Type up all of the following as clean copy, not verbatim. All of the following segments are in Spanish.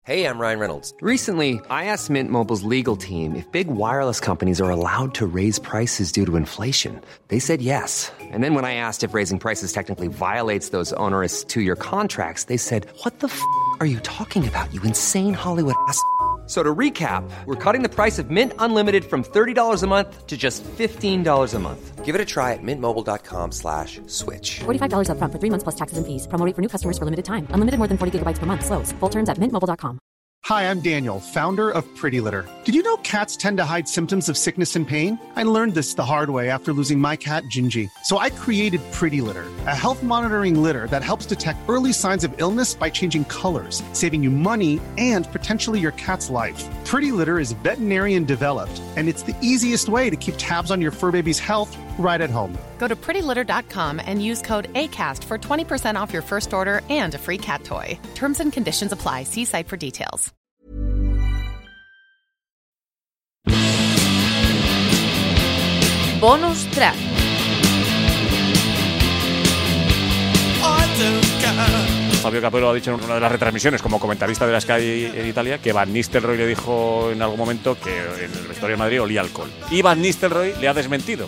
Hey, I'm Ryan Reynolds. Recently, I asked Mint Mobile's legal team if big wireless companies are allowed to raise prices due to inflation. They said yes. And then when I asked if raising prices technically violates those onerous two-year contracts, they said, "What the f*** are you talking about, you insane Hollywood ass?" So to recap, we're cutting the price of Mint Unlimited from $30 a month to just $15 a month. Give it a try at mintmobile.com/switch. $45 up front for 3 months plus taxes and fees. Promo rate for new customers for limited time. Unlimited more than 40 gigabytes per month. Slows full terms at mintmobile.com. Hi, I'm Daniel, founder of Pretty Litter. Did you know cats tend to hide symptoms of sickness and pain? I learned this the hard way after losing my cat, Gingy. So I created Pretty Litter, a health monitoring litter that helps detect early signs of illness by changing colors, saving you money and potentially your cat's life. Pretty Litter is veterinarian developed, and it's the easiest way to keep tabs on your fur baby's health right at home. Go to prettylitter.com and use code ACAST for 20% off your first order and a free cat toy. Terms and conditions apply. See site for details. Bonus track. Fabio Capello ha dicho en una de las retransmisiones como comentarista de la Sky en Italia que Van Nistelrooy le dijo en algún momento que en el vestuario de Madrid olía alcohol. Y Van Nistelrooy le ha desmentido.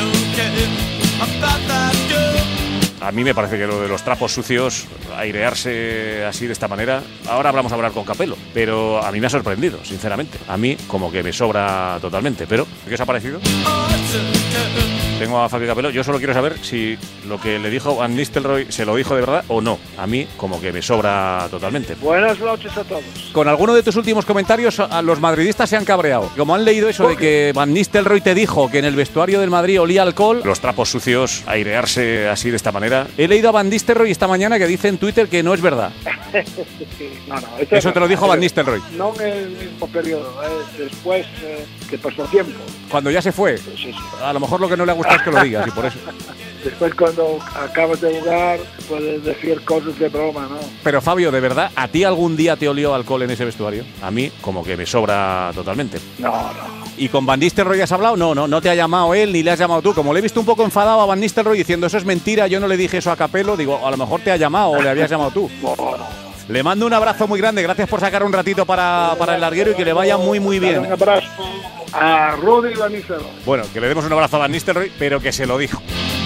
A mí me parece que lo de los trapos sucios, airearse así de esta manera, ahora vamos a hablar con Capello, pero a mí me ha sorprendido, sinceramente. A mí como que me sobra totalmente, pero ¿qué os ha parecido? Tengo a Fabio Capello, yo solo quiero saber si lo que le dijo Van Nistelrooy se lo dijo de verdad o no. A mí como que me sobra totalmente. Buenas noches a todos. Con alguno de tus últimos comentarios, a los madridistas se han cabreado. Como han leído eso de que Van Nistelrooy te dijo que en el vestuario del Madrid olía alcohol, los trapos sucios, airearse así de esta manera. He leído a Van Nistelrooy esta mañana que dice en Twitter que no es verdad. No, eso te lo dijo Van Nistelrooy. No en el mismo periodo, después que pasó tiempo. Cuando ya se fue. Sí. A lo mejor lo que no le gusta es que lo digas y por eso. Después cuando acabas de jugar puedes decir cosas de broma, ¿no? Pero Fabio, ¿de verdad a ti algún día te olió alcohol en ese vestuario? A mí como que me sobra totalmente. No. ¿Y con Van Nistelrooy has hablado? No te ha llamado él ni le has llamado tú. Como le he visto un poco enfadado a Van Nistelrooy diciendo eso es mentira, yo no le dije eso a Capello, digo, a lo mejor te ha llamado o le habías llamado tú. No. Le mando un abrazo muy grande, gracias por sacar un ratito para el larguero y que le vaya muy bien. Un abrazo a Rudy Van Nistelrooy. Bueno, que le demos un abrazo a Van Nistelrooy, pero que se lo dijo.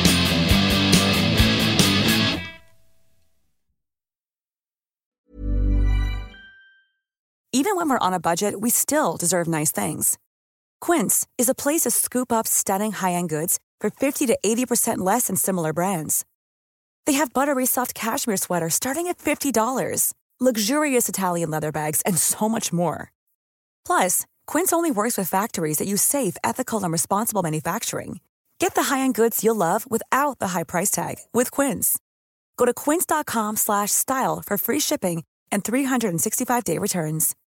Even when we're on a budget, we still deserve nice things. Quince is a place to scoop up stunning high-end goods for 50 to 80% less than similar brands. They have buttery soft cashmere sweaters starting at $50, luxurious Italian leather bags, and so much more. Plus, Quince only works with factories that use safe, ethical, and responsible manufacturing. Get the high-end goods you'll love without the high price tag with Quince. Go to quince.com/style for free shipping and 365-day returns.